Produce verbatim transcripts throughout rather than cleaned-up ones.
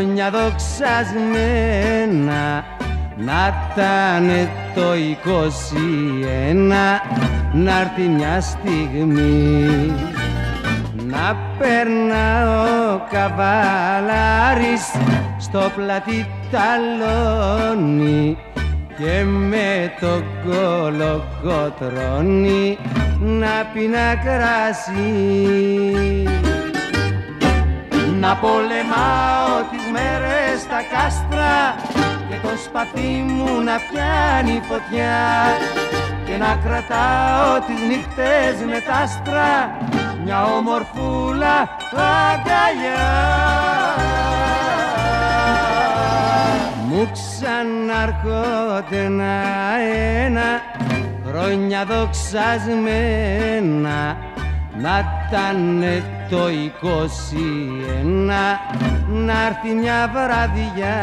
χρόνια δοξασμένα, να τανε το είκοσι ένα, να'ρθει μια στιγμή να περνά ο καβαλάρης στο πλατή ταλόνι και με το κολοκοτρώνει να πίνει κρασί. Να πολεμάω τις μέρες στα κάστρα και το σπαθί μου να πιάνει φωτιά και να κρατάω τις νύχτες με τ' άστρα μια ομορφούλα αγκαλιά. Μου ξανάρχονται ένα-ένα χρόνια δοξασμένα, να τανε το είκοσι ένα, να'ρθει μια βραδιά.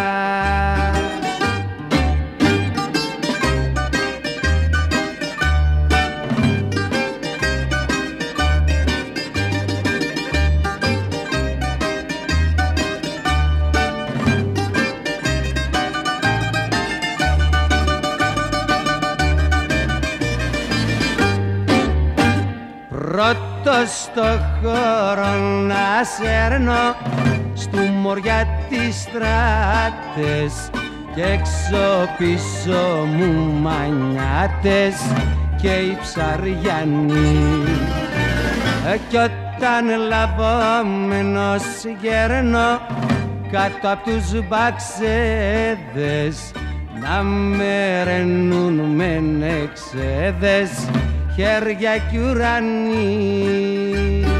Πρώτος στο χώρο να σέρνω, στου μωριά τις στράτες και έξω πίσω μου μανιάτες και οι ψαριανοί. Κι όταν λαβόμενος γέρνω κάτω απ' τους μπαξέδες να με ρενούν με νεξέδες χέρια κι ουρανοί.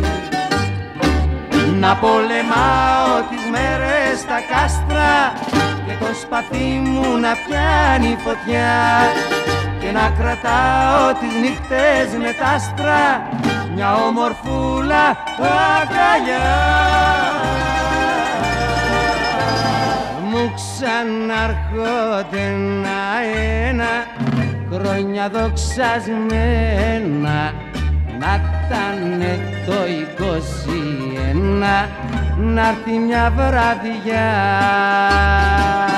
Να πολεμάω τις μέρες στα κάστρα και το σπαθί μου να πιάνει φωτιά και να κρατάω τις νύχτες με τ' άστρα μια ομορφούλα αγκαλιά. Μου ξανάρχονται ένα-ένα χρόνια δοξασμένα, να τανε το είκοσι ένα, να'ρθει μια βραδιά.